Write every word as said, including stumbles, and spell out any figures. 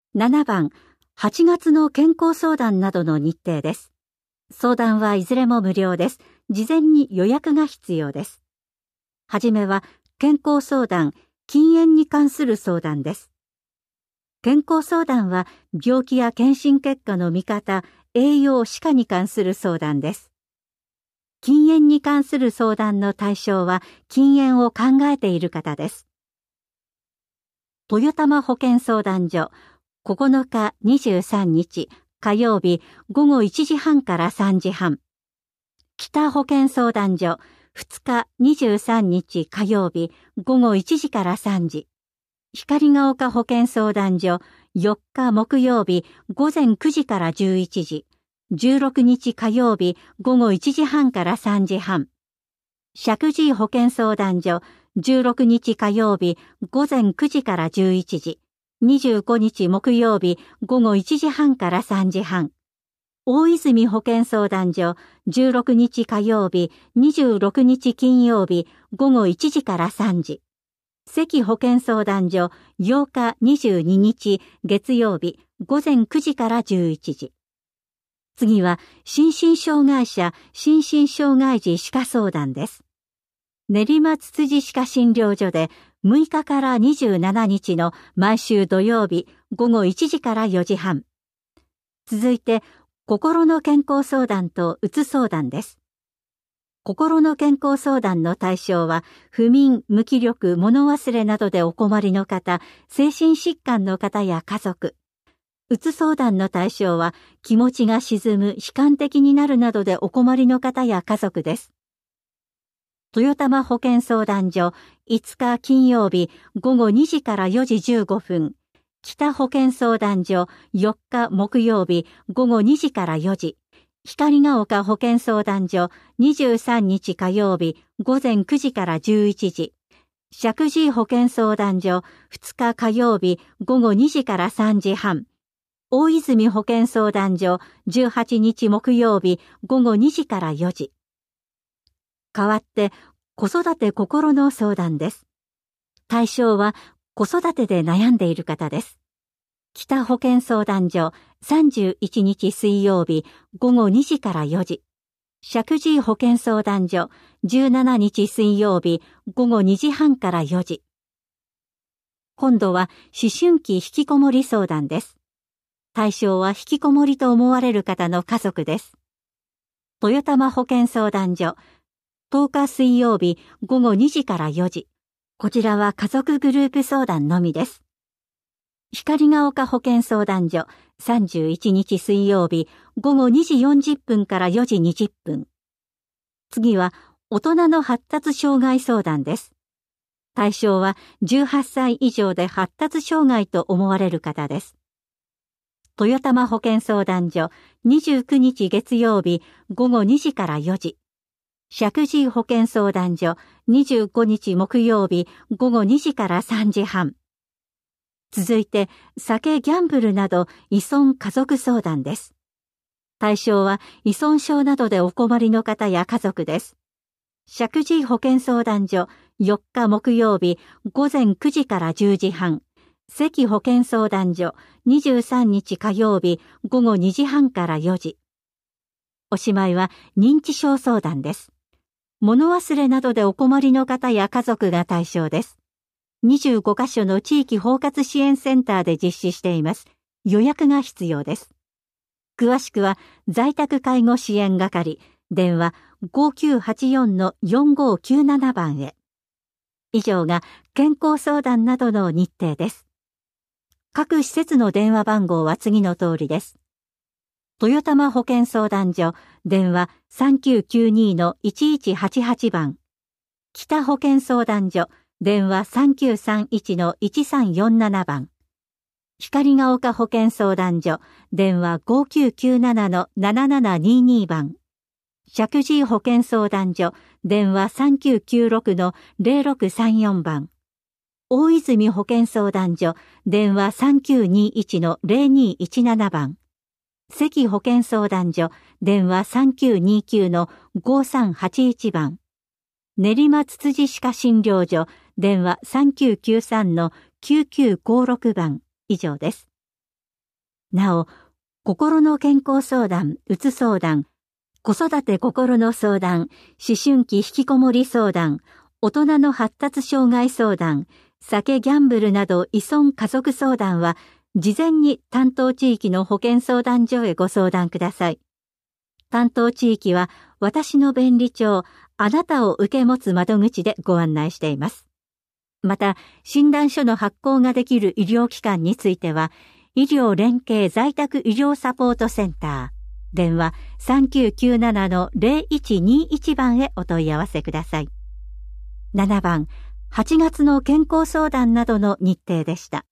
ななばん、はちがつの健康相談などの日程です。相談はいずれも無料です。事前に予約が必要です。はじめは健康相談、禁煙に関する相談です。健康相談は病気や検診結果の見方、栄養、歯科に関する相談です。禁煙に関する相談の対象は禁煙を考えている方です。豊玉保健相談所、ここのかにじゅうさんにち火曜日ごごいちじはんからさんじはん。北保健相談所、ふつかにじゅうさんにち火曜日ごごいちじからさんじ。光が丘保健相談所、よっか木曜日ごぜんくじからじゅういちじ。じゅうろくにち火曜日ごごいちじはんからさんじはん。石神井保健相談所、じゅうろくにち火曜日ごぜんくじからじゅういちじ。にじゅうごにち木曜日ごごいちじはんからさんじはん。大泉保健相談所、じゅうろくにち火曜日にじゅうろくにち金曜日ごごいちじからさんじ。関保健相談所、ようかにじゅうににち月曜日ごぜんくじからじゅういちじ。次は心身障害者心身障害児歯科相談です。練馬つつじ歯科診療所でむいかからにじゅうしちにちの毎週土曜日ごごいちじからよじはん。続いて心の健康相談とうつ相談です。心の健康相談の対象は不眠、無気力、物忘れなどでお困りの方、精神疾患の方や家族。うつ相談の対象は気持ちが沈む、悲観的になるなどでお困りの方や家族です。豊玉保健相談所、いつか金曜日ごごにじからよじじゅうごふん。北保健相談所、よっか木曜日ごごにじからよじ。光が丘保健相談所、にじゅうさんにち火曜日ごぜんくじからじゅういちじ。石神井保健相談所、ふつか火曜日ごごにじからさんじはん。大泉保健相談所、じゅうはちにち木曜日ごごにじからよじ。代わって子育て心の相談です。対象は子育てで悩んでいる方です。北保健相談所、さんじゅういちにち水曜日ごごにじからよじ。石神井保健相談所、じゅうしちにち水曜日ごごにじはんからよじ。今度は思春期引きこもり相談です。対象は引きこもりと思われる方の家族です。豊玉保健相談所、とおか水曜日ごごにじからよじ。こちらは家族グループ相談のみです。光が丘保健相談所、さんじゅういちにち水曜日ごごにじよんじゅっぷんからよじにじゅっぷん。次は大人の発達障害相談です。対象はじゅうはっさい以上で発達障害と思われる方です。豊玉保健相談所、にじゅうくにち月曜日ごごにじからよじ。石神井保健相談所、にじゅうごにち木曜日ごごにじからさんじはん。続いて、酒、ギャンブルなど依存家族相談です。対象は依存症などでお困りの方や家族です。石神井保健相談所、よっか木曜日ごぜんくじからじゅうじはん。関保健相談所、にじゅうさんにち火曜日ごごにじはんからよじ。おしまいは認知症相談です。物忘れなどでお困りの方や家族が対象です。にじゅうごかしょの地域包括支援センターで実施しています。予約が必要です。詳しくは在宅介護支援係、電話 ごきゅうはちよんのよんごきゅうなな 番へ。以上が健康相談などの日程です。各施設の電話番号は次の通りです。豊玉保健相談所、電話 さんきゅうきゅうにのいちいちはちはち 番。北保健相談所、電話 さんきゅうさんいちのいちさんよんなな 番。光が丘保健相談所、電話 ごきゅうきゅうななのななななにに 番。石神井保健相談所、電話 さんきゅうきゅうろくのぜろろくさんよん 番。大泉保健相談所、電話 さんきゅうにいちのぜろにいちなな 番。関保健相談所、電話 さんきゅうにきゅうのごさんはちいち 番。練馬つつじ歯科診療所、電話 さんきゅうきゅうさんのきゅうきゅうごろく 番。以上です。 なお、心の健康相談、うつ相談、子育て心の相談、思春期引きこもり相談、大人の発達障害相談、酒ギャンブルなど依存家族相談は、事前に担当地域の保健相談所へご相談ください。担当地域は、私の便利帳、あなたを受け持つ窓口でご案内しています。また、診断書の発行ができる医療機関については、医療連携在宅医療サポートセンター、電話 さんきゅうきゅうななのゼロいちにいち 番へお問い合わせください。ななばん、はちがつの健康相談などの日程でした。